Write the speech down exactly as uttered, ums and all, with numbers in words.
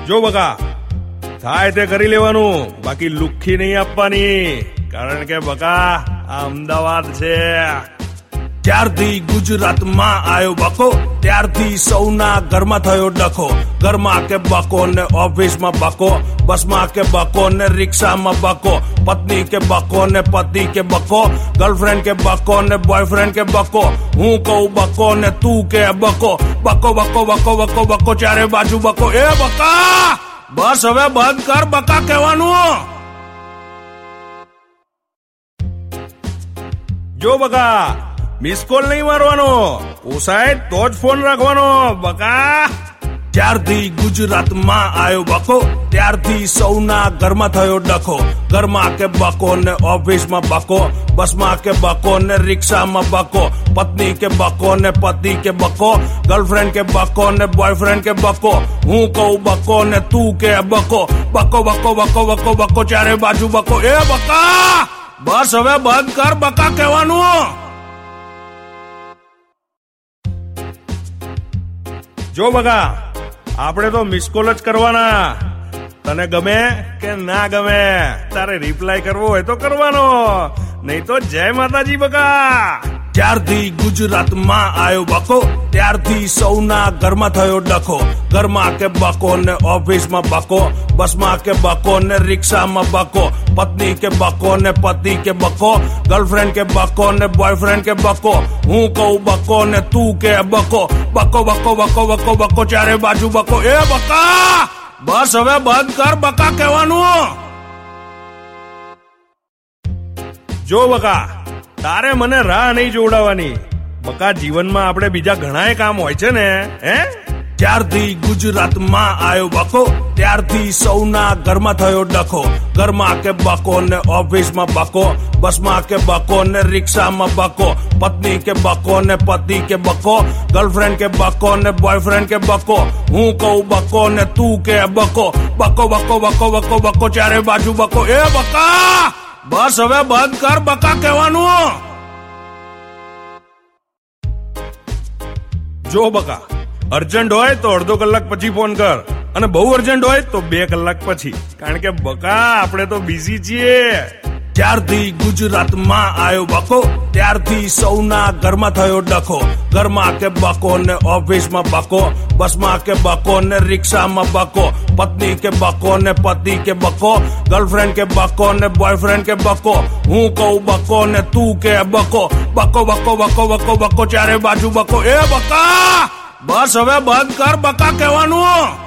જો બકા થાય તે કરી લેવાનું, બાકી લુખ્ખી નહીં આપવાની, કારણ કે બકા આ અમદાવાદ છે. ત્યારથી ગુજરાતમાં આવ્યો બકો, ત્યારથી સૌના ઘરમાં થયો ડખો. ઘરમાં કે બકો ને ઓફિસમાં બકો, બસમાં કે બકો ને રિક્ષામાં બકો, પત્ની કે બકો ને પતિ કે બકો, ગર્લફ્રેન્ડ કે બકો ને બોયફ્રેન્ડ કે બકો. હું કહું બકો ને તું કે બકો, બકો બકો બકો બકો બકો ચારે બાજુ બકો. એ બકા બસ હવે બંધ કર બકા કહેવાનું. જો બકા મિસ કોલ નહીં મારવાનો, પોસાય તો જ ફોન રાખવાનો બકા. ત્યારથી ગુજરાતમાં આવ્યો બકો, ત્યારથી સૌના ઘરમાં થયો ડખો. ઘરમાં કે બકો ને ઓફિસમાં બકો, બસમાં કે બકો ને રિક્ષામાં બકો, પત્ની કે બકો ને પતિ કે બકો, ગર્લફ્રેન્ડ કે બકો ને બોયફ્રેન્ડ કે બકો. હું કહું બકો ને તું કે બકો, બકો બકો બકો બકો બકો ચારે બાજુ બકો. એ બકા બસ હવે બંધ કર બકા કહેવાનું. જો બકા આપણે તો મિસ કોલ જ કરવાના, તને ગમે કે ના ગમે તારે રિપ્લાય કરવો હોય તો કરવાનો, નહીં તો જય માતાજી બકા. ત્યારથી ગુજરાતમાં આવ્યો બકો, ત્યારથી સૌના ઘરમાં થયો ડખો. ઘરમાં કે બકો ને ઓફિસમાં બકો, બસમાં કે બકો ને રિક્ષામાં બકો, પત્ની કે બકો ને પતિ કે બકો, ગર્લફ્રેન્ડ કે બકો ને બોયફ્રેન્ડ કે બકો. હું કહું બકો ને તું કે બકો, બકો બકો બકો બકો બકો ચારે બાજુ બકો. એ બકા બસ હવે બંધ કર બકા કહેવાનું. જો બકા તારે મને રાહ નહીં જોડાવાની બકા, જીવનમાં આપણે બીજા ઘણાય કામ હોય છે ને. હે ત્યારથી ગુજરાતમાં આવ્યો બકો, ત્યારથી સૌના ઘરમાં થયો ડખો. ઘરમાં કે બકો ને ઓફિસમાં બકો, બસમાં કે બકો ને રિક્ષામાં બકો, પત્ની કે બકો ને પતિ કે બકો, ગર્લફ્રેન્ડ કે બકો ને બોયફ્રેન્ડ કે બકો. હું કહું બકો ને તું કે બકો, બકો બકો બકો બકો બકો ચારે બાજુ બકો. એ બકા બસ હવે બંધ કર બકા કહેવાનું. જો બકા અર્જન્ટ હોય તો અડધો કલાક પછી ફોન કર, અને બહુ અર્જન્ટ હોય તો બે કલાક પછી, કારણ કે બકા આપણે તો બિઝી છીએ. ત્યારથી ગુજરાતમાં આવ્યો બકો, ત્યારથી સૌના ઘરમાં થયો ડખો. ઘરમાં કે બકો ને ઓફિસમાં બકો, બસમાં કે બકો ને રિક્ષામાં બકો, પત્ની કે બકો ને પતિ કે બકો, ગર્લફ્રેન્ડ કે બકો ને બોયફ્રેન્ડ કે બકો. હું કહું બકો ને તું કે બકો, બકો બકો બકો બકો બકો ચારે બાજુ બકો. એ બકા બસ હવે બંધ કર બકા કહેવાનું.